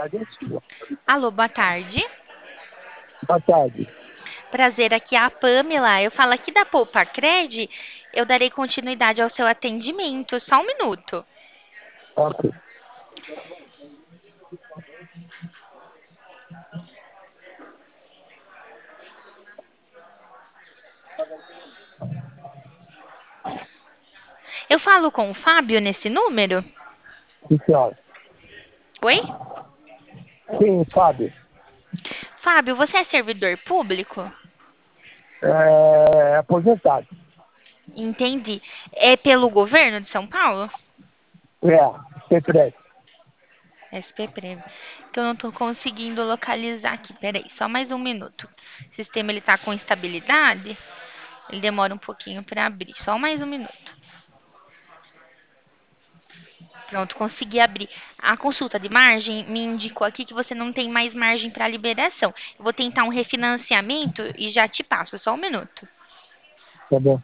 Alô, boa tarde. Boa tarde. Prazer, aqui é a Pamela. Eu falo aqui da Poupa Cred. Eu darei continuidade ao seu atendimento. Só um minuto. Ok. Eu falo com o Fábio nesse número? Sim, senhora. Oi? Sim, Fábio. Fábio, você é servidor público? Aposentado. Entendi. É pelo governo de São Paulo? Sempre. SP Prev. Que eu não tô conseguindo localizar aqui. Peraí, só mais um minuto. O sistema ele tá com instabilidade. Ele demora um pouquinho para abrir. Só mais um minuto. Pronto, consegui abrir. A consulta de margem me indicou aqui que você não tem mais margem para liberação. Eu vou tentar um refinanciamento e já te passo. Só um minuto. Tá bom.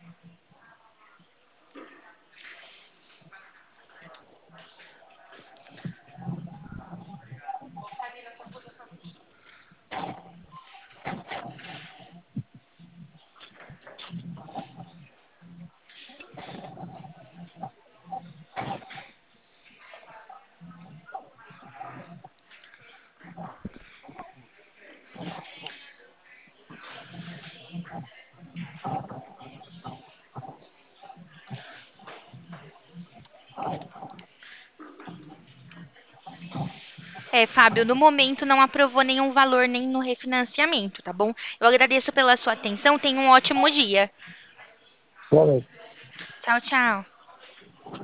Fábio, no momento não aprovou nenhum valor nem no refinanciamento, tá bom? Eu agradeço pela sua atenção. Tenha um ótimo dia. Boa noite. Tchau, tchau.